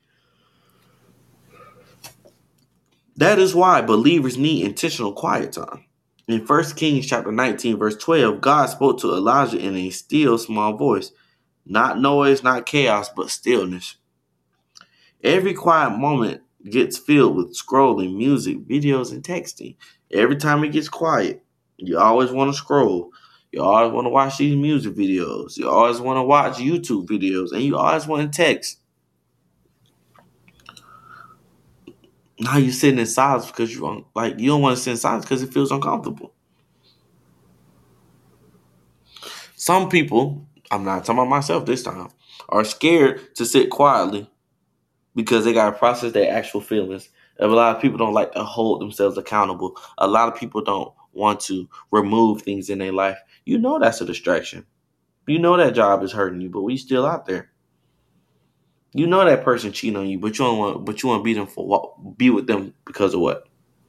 That is why believers need intentional quiet time. In First Kings chapter nineteen, verse twelve, God spoke to Elijah in a still small voice. Not noise, not chaos, but stillness. Every quiet moment gets filled with scrolling, music, videos, and texting. Every time it gets quiet, you always want to scroll. You always want to watch these music videos. You always want to watch YouTube videos. And you always want to text. Now you're sitting in silence because you don't, like, you don't want to sit in silence because it feels uncomfortable. Some people, I'm not talking about myself this time, are scared to sit quietly because they got to process their actual feelings. A lot of people don't like to hold themselves accountable. A lot of people don't want to remove things in their life. You know that's a distraction. You know that job is hurting you, but we still out there. You know that person cheating on you, but you don't want, but you want to be them for what? Be with them because of what?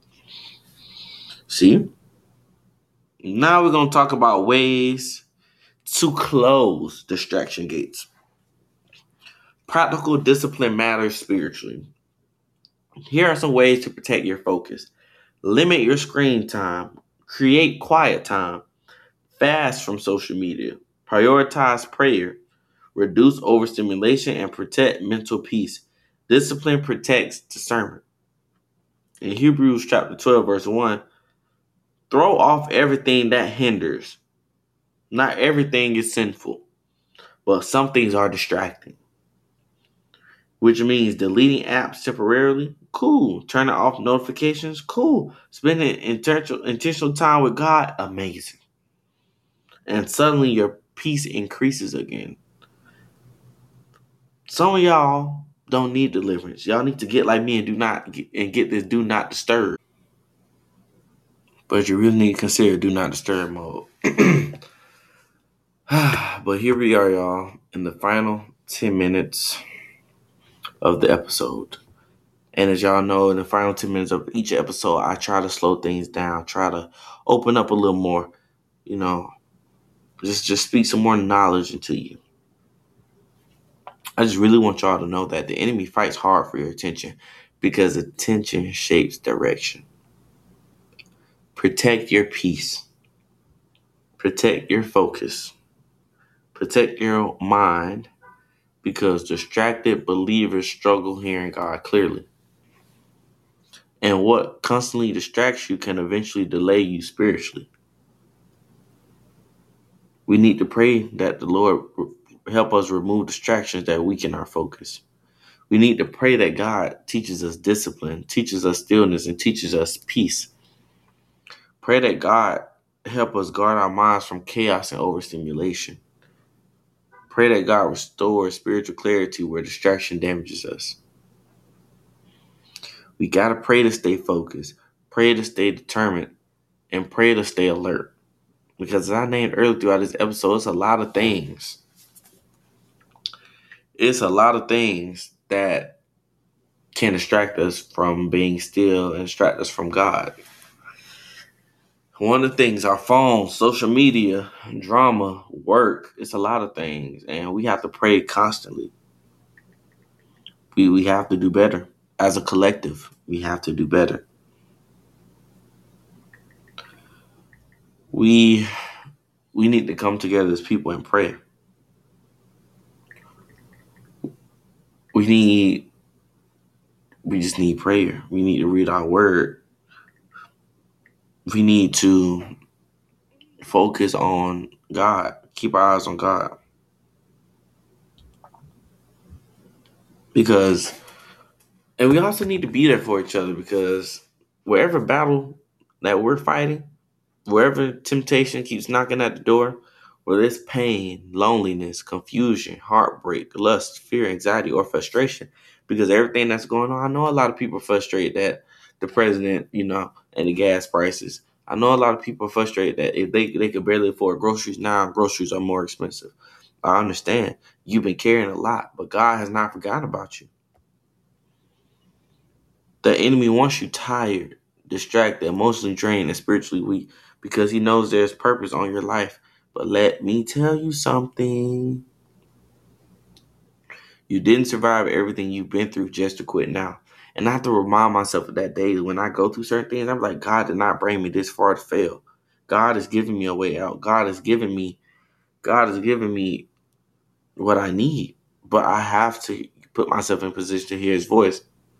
See? Now we're gonna talk about ways to close distraction gates. Practical discipline matters spiritually. Here are some ways to protect your focus. Limit your screen time. Create quiet time. Fast from social media. Prioritize prayer. Reduce overstimulation and protect mental peace. Discipline protects discernment. In Hebrews chapter twelve, verse one, throw off everything that hinders. Not everything is sinful, but some things are distracting. Which means deleting apps temporarily, cool. Turning off notifications, cool. Spending intentional, intentional time with God, amazing. And suddenly your peace increases again. Some of y'all don't need deliverance. Y'all need to get like me and do not get, and get this do not disturb. But you really need to consider do not disturb mode. But here we are, y'all, in the final ten minutes of the episode. And as y'all know, in the final ten minutes of each episode, I try to slow things down, try to open up a little more, you know, just, just speak some more knowledge into you. I just really want y'all to know that the enemy fights hard for your attention because attention shapes direction. Protect your peace. Protect your focus. Protect your mind because distracted believers struggle hearing God clearly. And what constantly distracts you can eventually delay you spiritually. We need to pray that the Lord help us remove distractions that weaken our focus. We need to pray that God teaches us discipline, teaches us stillness, and teaches us peace. Pray that God help us guard our minds from chaos and overstimulation. Pray that God restores spiritual clarity where distraction damages us. We got to pray to stay focused, pray to stay determined, and pray to stay alert. Because as I named earlier throughout this episode, it's a lot of things. It's a lot of things that can distract us from being still and distract us from God. One of the things, our phones, social media, drama, work, it's a lot of things. And we have to pray constantly. We, we have to do better. As a collective, we have to do better. We we need to come together as people and pray. We need we just need prayer. We need to read our word. We need to focus on God. Keep our eyes on God. Because and we also need to be there for each other because wherever battle that we're fighting, wherever temptation keeps knocking at the door, whether it's pain, loneliness, confusion, heartbreak, lust, fear, anxiety, or frustration, because everything that's going on, I know a lot of people are frustrated that the president, you know, and the gas prices. I know a lot of people are frustrated that if they they could barely afford groceries now, groceries are more expensive. I understand you've been carrying a lot, but God has not forgotten about you. The enemy wants you tired, distracted, emotionally drained, and spiritually weak because he knows there's purpose on your life. But let me tell you something. You didn't survive everything you've been through just to quit now. And I have to remind myself of that daily. When I go through certain things, I'm like, God did not bring me this far to fail. God is giving me a way out. God is giving me, God is giving me what I need. But I have to put myself in position to hear his voice.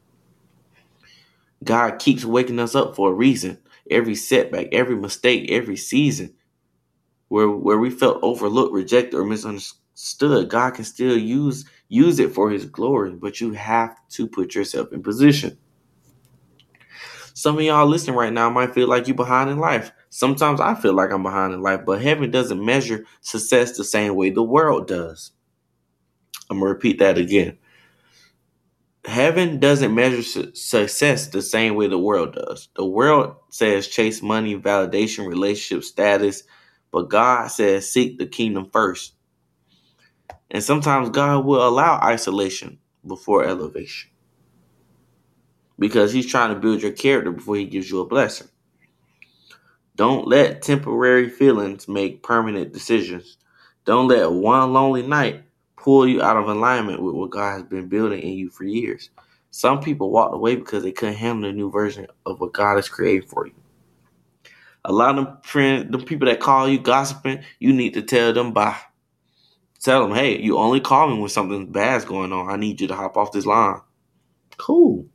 God keeps waking us up for a reason. Every setback, every mistake, every season where where we felt overlooked, rejected, or misunderstood, God can still use use it for his glory. But you have to put yourself in position. Some of y'all listening right now might feel like you're behind in life. Sometimes I feel like I'm behind in life, but heaven doesn't measure success the same way the world does. I'm going to repeat that again. Heaven doesn't measure su- success the same way the world does. The world says chase money, validation, relationship status, but God says seek the kingdom first. And sometimes God will allow isolation before elevation because he's trying to build your character before he gives you a blessing. Don't let temporary feelings make permanent decisions. Don't let one lonely night pull you out of alignment with what God has been building in you for years. Some people walked away because they couldn't handle the new version of what God has created for you. A lot of them friends, the people that call you gossiping, you need to tell them bye. Tell them, hey, you only call me when something bad's going on. I need you to hop off this line. Cool.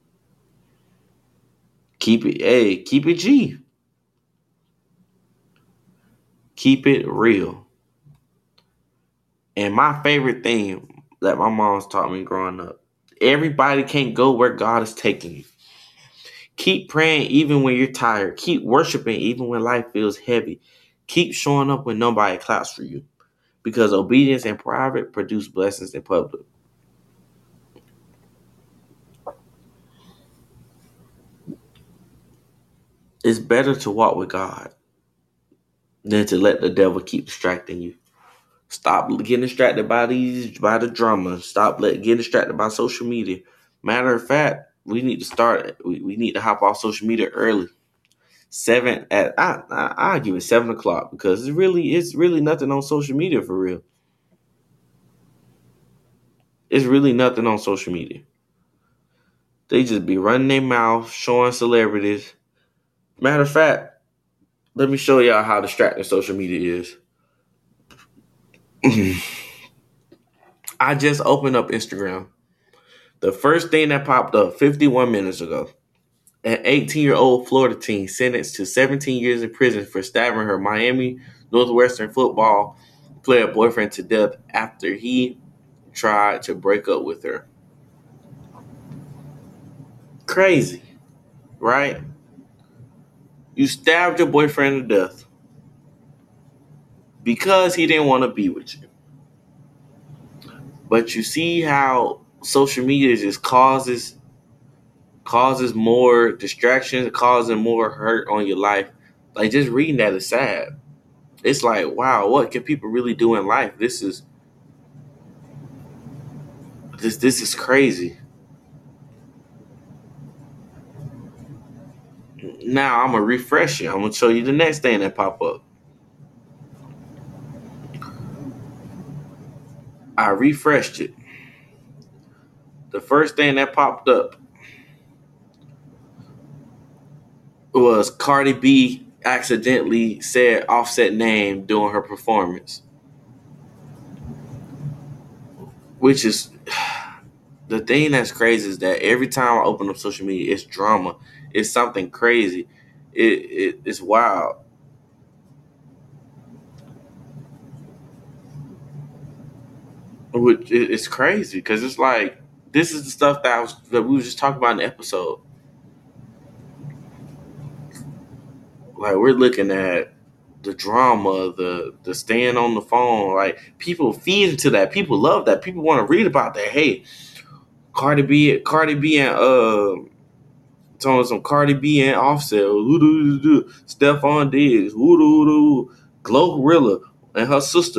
Keep it, hey, keep it G. Keep it real. And my favorite thing that my mom's taught me growing up, everybody can't go where God is taking you. Keep praying even when you're tired. Keep worshiping even when life feels heavy. Keep showing up when nobody claps for you. Because obedience in private produces blessings in public. It's better to walk with God than to let the devil keep distracting you. Stop getting distracted by these by the drama. Stop let, getting distracted by social media. Matter of fact, we need to start. We, we need to hop off social media early. Seven at I I I give it seven o'clock because it's really it's really nothing on social media for real. It's really nothing on social media. They just be running their mouth, showing celebrities. Matter of fact, let me show y'all how distracting social media is. I just opened up Instagram. The first thing that popped up fifty-one minutes ago. An eighteen-year-old Florida teen sentenced to seventeen years in prison for stabbing her Miami Northwestern football player boyfriend to death after he tried to break up with her. Crazy, right? You stabbed your boyfriend to death because he didn't want to be with you. But you see how social media just causes causes more distractions, causing more hurt on your life. Like just reading that is sad. It's like, wow, what can people really do in life? This is this this is crazy. Now I'm gonna refresh you. I'm gonna show you the next thing that pop up. I refreshed it. The first thing that popped up was Cardi B accidentally said Offset name during her performance, which is the thing that's crazy is that every time I open up social media, it's drama. It's something crazy. It, it it's wild. Which it's crazy because it's like this is the stuff that I was that we were just talking about in the episode. Like we're looking at the drama, the the staying on the phone. Like people feed into that. People love that. People want to read about that. Hey, Cardi B, Cardi B, and uh, talking some Cardi B and Offset, Stephon Diggs, Glorilla, and her sister.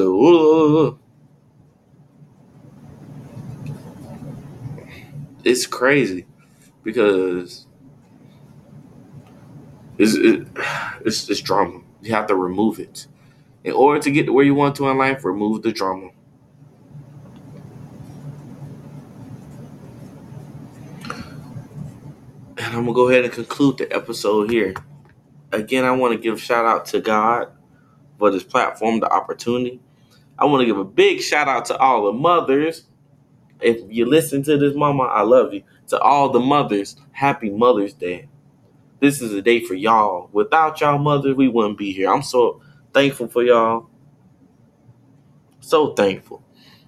It's crazy because it's it, it's, it's drama. You have to remove it in order to get to where you want to in life. Remove the drama. And I'm gonna go ahead and conclude the episode here. Again, I want to give a shout out to God for this platform, the opportunity. I want to give a big shout out to all the mothers. If you listen to this, mama, I love you. To all the mothers, happy Mother's Day. This is a day for y'all. Without y'all mothers, we wouldn't be here. I'm so thankful for y'all. So thankful.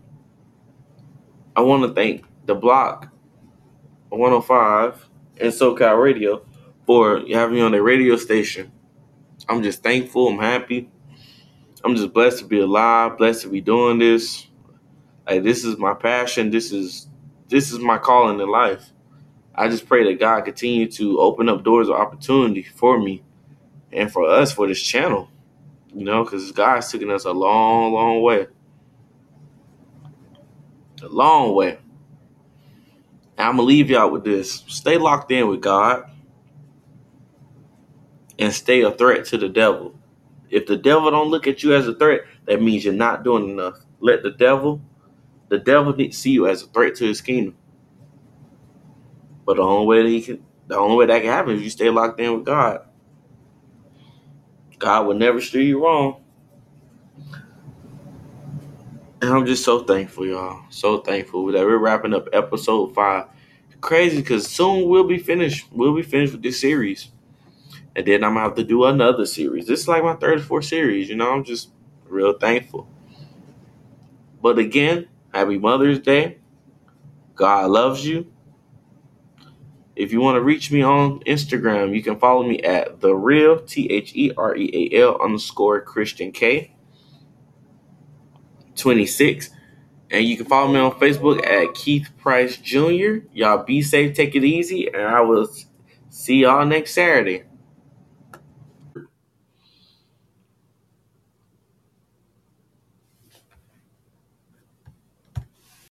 I want to thank the Block one oh five and SoCal Radio for having me on their radio station. I'm just thankful. I'm happy. I'm just blessed to be alive, blessed to be doing this. Like this is my passion. This is this is my calling in life. I just pray that God continue to open up doors of opportunity for me and for us for this channel. You know, because God's taking us a long, long way. A long way. And I'm gonna leave y'all with this. Stay locked in with God and stay a threat to the devil. If the devil don't look at you as a threat, that means you're not doing enough. Let the devil The devil didn't see you as a threat to his kingdom. But the only way that he can, the only way that can happen is you stay locked in with God. God will never steer you wrong. And I'm just so thankful, y'all. So thankful that we're wrapping up episode five. Crazy, because soon we'll be finished. We'll be finished with this series. And then I'm going to have to do another series. This is like my third or fourth series. You know, I'm just real thankful. But again, happy Mother's Day. God loves you. If you want to reach me on Instagram, you can follow me at the real T H E R E A L underscore Christian K twenty-six. And you can follow me on Facebook at Keith Price Junior Y'all be safe, take it easy, and I will see y'all next Saturday.